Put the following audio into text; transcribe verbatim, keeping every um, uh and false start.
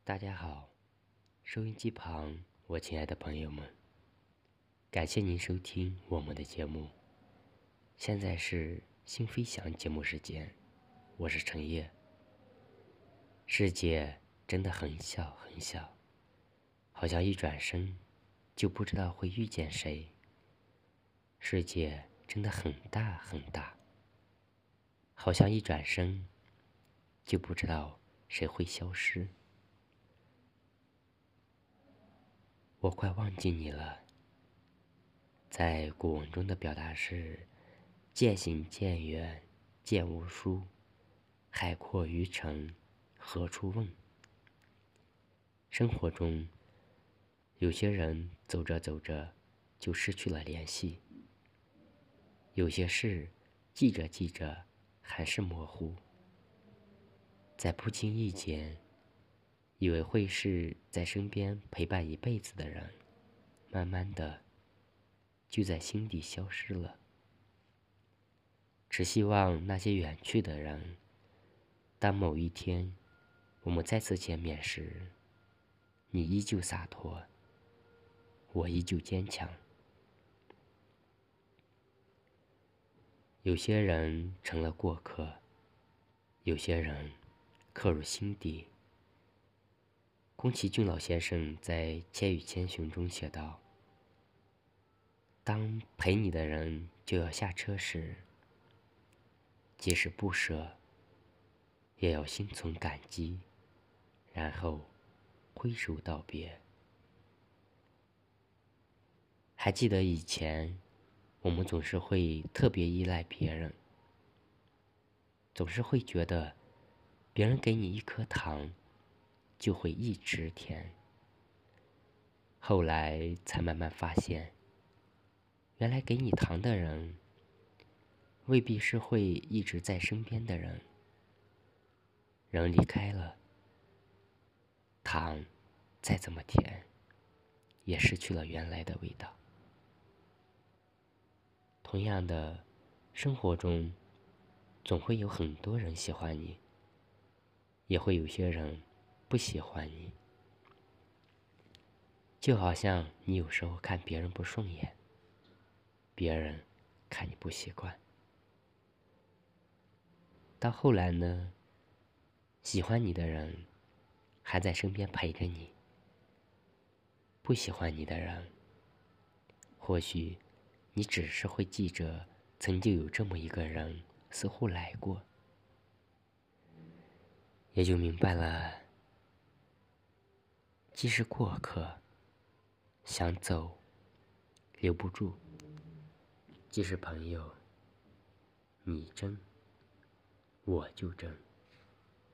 大家好，收音机旁，我亲爱的朋友们，感谢您收听我们的节目。现在是新飞翔节目时间，我是程烨。世界真的很小很小，好像一转身就不知道会遇见谁。世界真的很大很大，好像一转身就不知道谁会消失。我快忘记你了。在古文中的表达是渐行渐远渐无书，海阔鱼诚何处问。生活中有些人走着走着就失去了联系，有些事记着记着还是模糊，在不经意间以为会是在身边陪伴一辈子的人，慢慢的就在心底消失了。只希望那些远去的人，当某一天我们再次见面时，你依旧洒脱，我依旧坚强。有些人成了过客，有些人刻入心底。宫崎骏老先生在《千与千寻》中写道，当陪你的人就要下车时，即使不舍，也要心存感激，然后挥手道别。还记得以前，我们总是会特别依赖别人，总是会觉得别人给你一颗糖，就会一直甜。后来才慢慢发现，原来给你糖的人，未必是会一直在身边的人。人离开了，糖再怎么甜，也失去了原来的味道。同样的，生活中总会有很多人喜欢你，也会有些人不喜欢你。就好像你有时候看别人不顺眼，别人看你不习惯，到后来呢，喜欢你的人还在身边陪着你，不喜欢你的人，或许你只是会记着曾经有这么一个人似乎来过，也就明白了，既是过客，想走留不住；既是朋友，你争我就争。